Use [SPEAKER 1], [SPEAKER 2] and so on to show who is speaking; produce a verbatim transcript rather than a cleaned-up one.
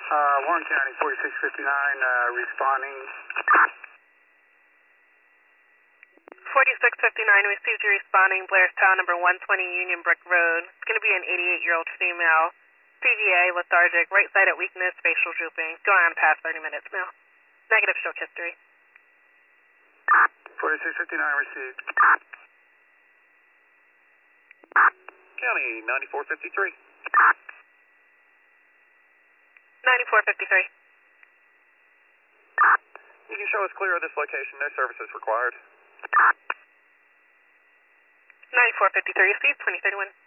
[SPEAKER 1] Uh, Warren County, forty-six fifty-nine, uh, responding.
[SPEAKER 2] forty-six fifty-nine, received you responding, Blairstown, number one twenty Union Brook Road. It's going to be an eighty-eight-year-old female. C V A, lethargic, right side at weakness, facial drooping. Going on past thirty minutes now. Negative stroke history.
[SPEAKER 1] forty-six fifty-nine received.
[SPEAKER 3] County, ninety-four fifty-three.
[SPEAKER 2] ninety-four fifty-three.
[SPEAKER 3] You can show us clear of this location. No services required.
[SPEAKER 2] ninety-four fifty-three, received, twenty thirty-one.